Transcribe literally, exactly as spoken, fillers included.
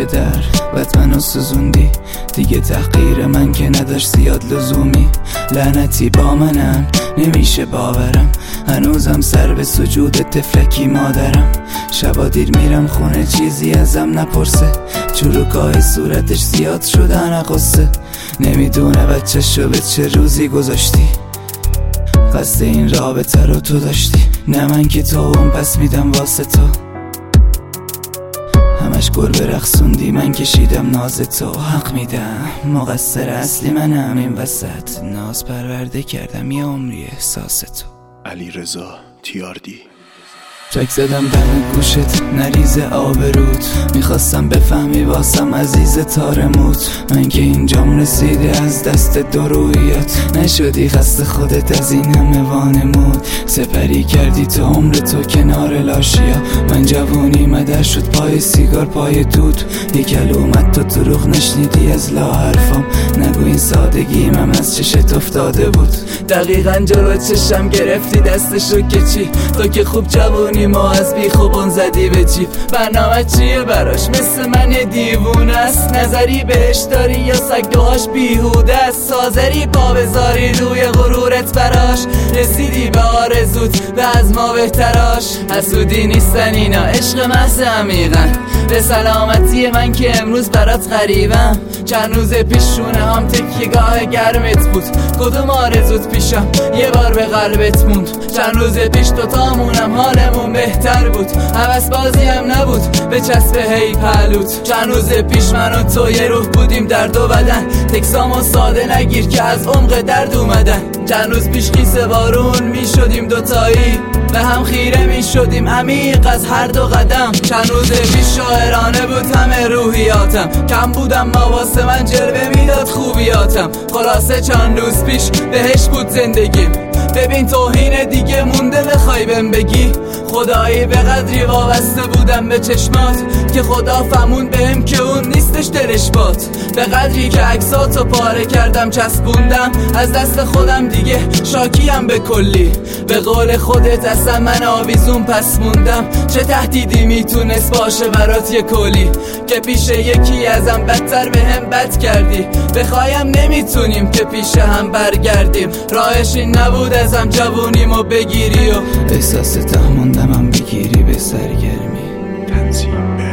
پشت در وقت منو سوزوندی دیگه، تحقیر من که نداشت زیاد لزومی. لعنتی با منم نمیشه باورم، هنوزم سر به سجود تفلکی مادرم. شبا دیر میرم خونه چیزی ازم نپرسه، چروکای صورتش زیاد شدن قصه. نمیدونه بچه‌شو به چه روزی گذاشتی، قصد این رابطه رو تو داشتی. نه من که تو اون پس میدم واسه تو، همش گربه رقصوندی من کشیدم ناز تو. حق میدم مقصر اصلی منم این وسط، ناز پرورده کردم یه عمری احساس تو. علیرضا تیاردی. چک زدم دم گوشت نریز آبرود، میخواستم بفهمی واسم عزیز تارموت. من که اینجام رسیده از دست درویات، نشدی خسته خودت از این همه وانمود. سپری کردی تو عمر تو کنار لاشیا، من جوونی مدر شد پای سیگار پای دود. یک کلومت تو دروغ نشنیدی از لا حرفام، نگو این سادگی من از چشت افتاده بود. دقیقا جلو چشم گرفتی دستشو که چی، تو که خوب جوونی ما از بی خوبون زدی به جیب. برنامه چیه براش مثل من دیوونه است، نظری بهش داری یا سگدوهاش بیهوده است. سازری پا بذاری روی غرورت براش، رسیدی به آرزوت به از ما بهتراش. حسودی نیستن اینا عشق محض عمیقن، به سلامتی من که امروز برات غریبم. چند روز پیش شونه هم تکیه‌گاه گرمت بود، کدوم آرزوت پیشم یه بار به قلبت موند. چند روز پیش دوتامونم حالمون بهتر بود، هوس بازی هم نبود به چسب هی پهلوت. چند روز پیش من و تو یه روح بودیم درد و بدن، تکسامو ساده نگیر که از عمق درد اومدن. چند روز پیش خیس بارون می شدیم دوتایی، به هم خیره می شدیم عمیق از هر دو قدم. چند روز پیش شاعرانه بود همه روحیاتم، کم بودم ما واسه من جلوه میداد خوبیاتم. خلاصه چند روز پیش بهش بود زندگیم، ببین توهین دیگه مونده بخوای بهم بگی. خدایی به قدری وابسته بودم به چشمات که خدا فهمون بهم که اون نیستش دلش باد. به قدری که عکساتو پاره کردم چسبوندم از دست خودم دیگه شاکیم به کلی. به قول خودت اصلا من آویزون پس موندم، چه تهدیدی میتونست باشه برات یه کلی که پیش یکی ازم بدتر به هم بد کردی. بخوایم نمیتونیم که پیش هم برگردیم، راهش این نبود ازم جوونیمو بگیری و احساس ته موندم هم بگیری به سرگرمی. تنظیم